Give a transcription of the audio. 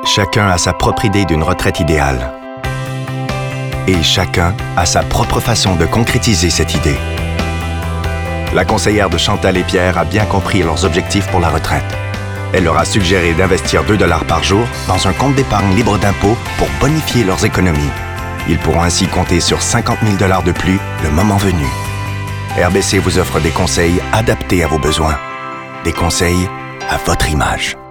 Chacun a sa propre idée d'une retraite idéale. Et chacun a sa propre façon de concrétiser cette idée. La conseillère de Chantal et Pierre a bien compris leurs objectifs pour la retraite. Elle leur a suggéré d'investir 2 $ par jour dans un compte d'épargne libre d'impôt pour bonifier leurs économies. Ils pourront ainsi compter sur 50 000 $ de plus le moment venu. RBC vous offre des conseils adaptés à vos besoins. Des conseils à votre image.